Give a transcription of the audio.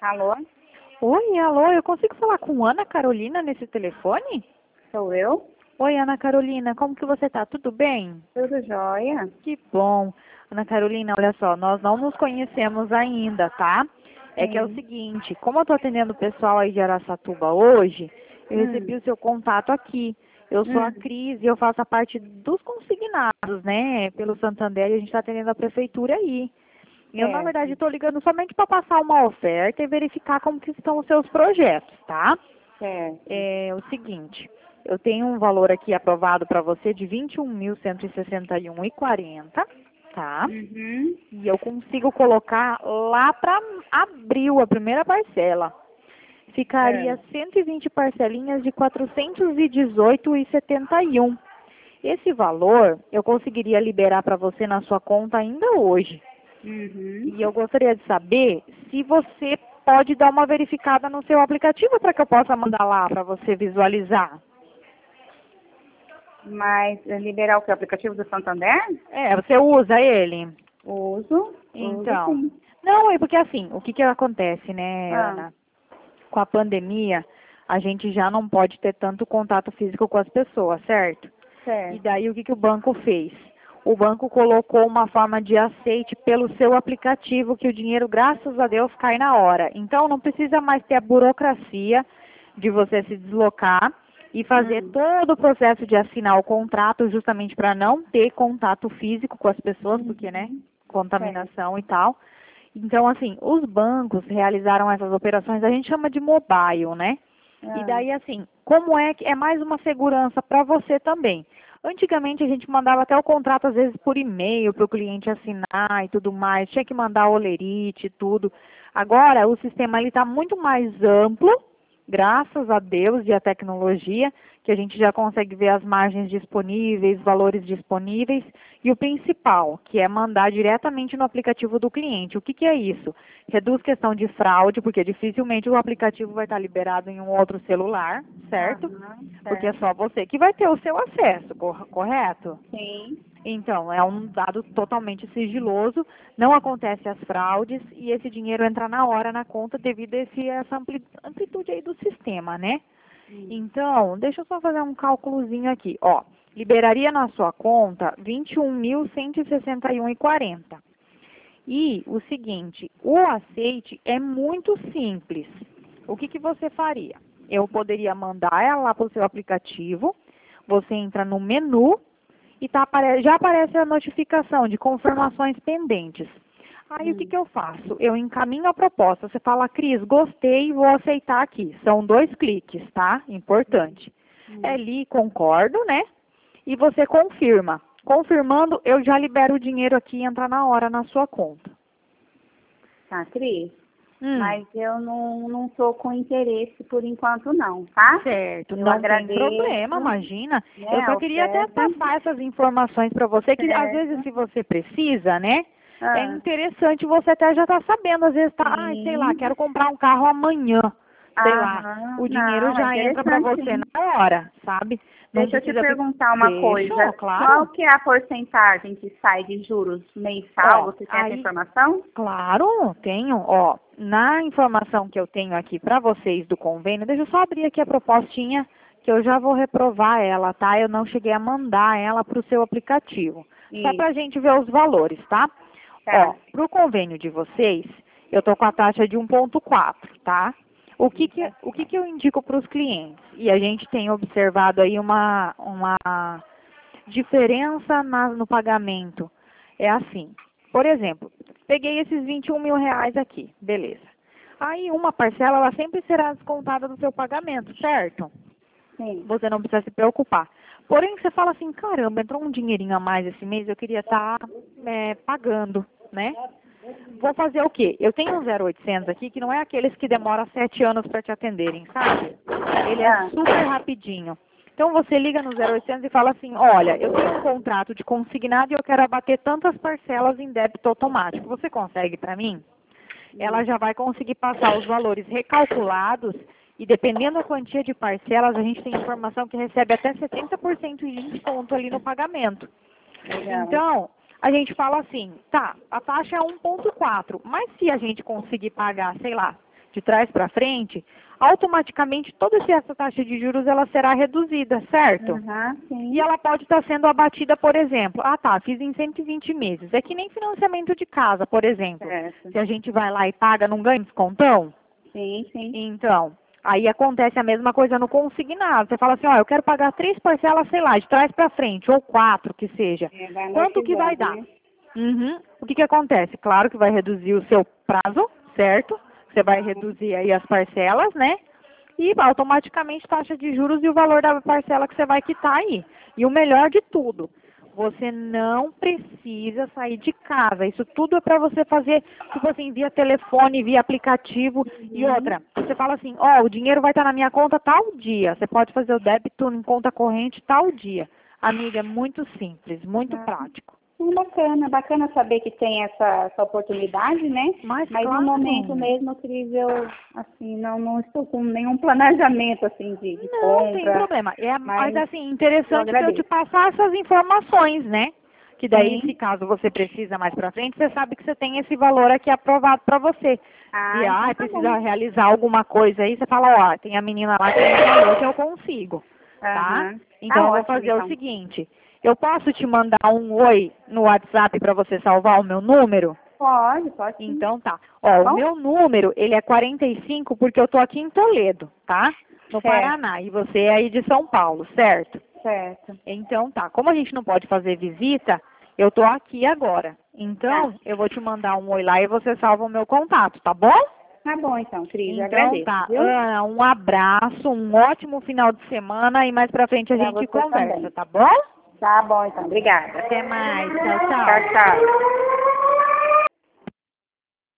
Alô? Oi, alô, eu consigo falar com Ana Carolina nesse telefone? Sou eu? Oi, Ana Carolina, como que você tá? Tudo bem? Tudo jóia? Que bom. Ana Carolina, olha só, nós não nos conhecemos ainda, tá? É que é o Sim. seguinte, como eu tô atendendo o pessoal aí de Araçatuba hoje, eu Hum. recebi o seu contato aqui. Eu sou a Hum. Cris e eu faço a parte dos consignados, né? Pelo Santander e a gente está atendendo a prefeitura aí. Eu, na verdade, Certo. estou ligando somente para passar uma oferta e verificar como que estão os seus projetos, tá? Certo. É o seguinte, eu tenho um valor aqui aprovado para você de 21.161,40, tá? Uhum. E eu consigo colocar lá para abril a primeira parcela. Ficaria É. 120 parcelinhas de 418,71. Esse valor eu conseguiria liberar para você na sua conta ainda hoje. Uhum. E eu gostaria de saber se você pode dar uma verificada no seu aplicativo para que eu possa mandar lá para você visualizar. Mas liberar o que? O aplicativo do Santander? É, você usa ele? Uso Então, sim. não, é porque assim, o que que acontece, né, Ah, Ana? Com a pandemia, a gente já não pode ter tanto contato físico com as pessoas, certo? E certo. daí o que que o banco fez? O banco colocou uma forma de aceite pelo seu aplicativo que o dinheiro, graças a Deus, cai na hora. Então não precisa mais ter a burocracia de você se deslocar e fazer Hum. todo o processo de assinar o contrato justamente para não ter contato físico com as pessoas, porque, né, Uhum. Certo. contaminação e tal. Então, assim, os bancos realizaram essas operações, a gente chama de mobile, né? E Ah. daí, assim, como é que é mais uma segurança para você também? Antigamente a gente mandava até o contrato, às vezes, por e-mail para o cliente assinar e tudo mais, tinha que mandar olerite e tudo. Agora, o sistema está muito mais amplo, graças a Deus e à tecnologia, que a gente já consegue ver as margens disponíveis, valores disponíveis, e o principal, que é mandar diretamente no aplicativo do cliente. O que que é isso? Reduz questão de fraude, porque dificilmente o aplicativo vai estar liberado em um outro celular, certo? Aham. Porque é Certo. só você que vai ter o seu acesso, correto? Sim. Então, é um dado totalmente sigiloso, não acontece as fraudes e esse dinheiro entra na hora na conta devido a essa amplitude aí do sistema, né? Hum. Então, deixa eu só fazer um cálculozinho aqui. Ó, liberaria na sua conta 21.161,40. E o seguinte, o aceite é muito simples. O que que você faria? Eu poderia mandar ela lá para o seu aplicativo, você entra no menu e já aparece a notificação de confirmações pendentes. Aí o que Hum. que eu faço? Eu encaminho a proposta. Você fala, Cris, gostei, vou aceitar aqui. São 2 cliques, tá? Importante. É Hum. ali, concordo, né? E você confirma. Confirmando, eu já libero o dinheiro aqui e entra na hora na sua conta. Tá, Cris. Hum. Mas eu não tô com interesse por enquanto não, tá? Certo, Eu não tem agradeço, problema, imagina. Eu né, a só queria até oferta. passar essas informações para você, que às vezes Certo. se você precisa, né? É Ah, interessante você até já estar sabendo, às vezes tá, ai, sei lá, sim. quero comprar um carro amanhã, sei lá. Aham. O dinheiro Não, é já entra para interessante você sim. na hora, sabe? Não Deixa eu te precisa. perguntar uma Deixa, coisa. Qual claro. que é a porcentagem que sai de juros mensal? Ó, Você tem essa aí, informação? claro, tenho, ó, na informação que eu tenho aqui para vocês do convênio, deixa eu só abrir aqui a propostinha, que eu já vou reprovar ela, tá? Eu não cheguei a mandar ela para o seu aplicativo. Só para a Isso, gente ver os valores, tá? Ó, tá. para o convênio de vocês, eu tô com a taxa de 1,4, tá? O que que eu indico para os clientes? E a gente tem observado aí uma diferença no pagamento. É assim, por exemplo, peguei esses 21 mil reais aqui, beleza. Aí uma parcela, ela sempre será descontada do seu pagamento, certo? Sim. Você não precisa se preocupar. Porém, você fala assim, caramba, entrou um dinheirinho a mais esse mês, eu queria estar pagando, né? Vou fazer o quê? Eu tenho um 0800 aqui, que não é aqueles que demoram 7 anos para te atenderem, sabe? Ele é Ah, super rapidinho. Então você liga no 0800 e fala assim, olha, eu tenho um contrato de consignado e eu quero abater tantas parcelas em débito automático. Você consegue para mim? Ela já vai conseguir passar os valores recalculados e dependendo da quantia de parcelas, a gente tem informação que recebe até 70% de desconto ali no pagamento. legal. Então, a gente fala assim, tá, a taxa é 1,4, mas se a gente conseguir pagar, sei lá, de trás para frente, automaticamente toda essa taxa de juros ela será reduzida, certo? Aham, sim. E ela pode estar sendo abatida, por exemplo, fiz em 120 meses. É que nem financiamento de casa, por exemplo. Certo. Se a gente vai lá e paga, não ganha descontão? Sim, sim. Então, aí acontece a mesma coisa no consignado. Você fala assim, ó, eu quero pagar 3 parcelas, sei lá, de trás para frente, ou 4 que seja. Vai Quanto que vai dar? amortizando, né? Uhum. O que que acontece? Claro que vai reduzir o seu prazo, certo? Você vai reduzir aí as parcelas, né? E automaticamente taxa de juros e o valor da parcela que você vai quitar aí. E o melhor de tudo, você não precisa sair de casa. Isso tudo é para você fazer, tipo assim, via telefone, via aplicativo. E outra, você fala assim, ó, o dinheiro vai estar na minha conta tal dia. Você pode fazer o débito em conta corrente tal dia. Amiga, é muito simples, muito prático. Bacana, bacana saber que tem essa oportunidade, né? Mas no claro. momento mesmo, Cris, eu, assim, não estou com nenhum planejamento, assim, de Não, tem compra. problema. Mas Mas assim, interessante eu eu te agradeço. passar essas informações, né? Que daí, se Sim. caso você precisa mais pra frente, você sabe que você tem esse valor aqui aprovado pra você. Se Então tá precisa bom. realizar alguma coisa aí, você fala, ó, tem a menina lá que me falou que eu consigo, tá? Aham. Então Tá eu vou ótimo, fazer o então. seguinte, eu posso te mandar um oi no WhatsApp pra você salvar o meu número? Pode sim. Então tá. Tá Ó, o bom? meu número, ele é 45 porque eu tô aqui em Toledo, tá? No Certo, Paraná. E você é aí de São Paulo, certo? certo. Então tá. Como a gente não pode fazer visita, eu tô aqui agora. Então, Tá. eu vou te mandar um oi lá e você salva o meu contato, tá bom? Tá bom, então, Cris. Eu Então agradeço, tá. viu? Ana, um abraço, um ótimo final de semana e mais pra frente a Pra gente você conversa, também. tá bom? Tá bom, então. Obrigada. Até mais. Tchau, Tchau, tchau. tchau.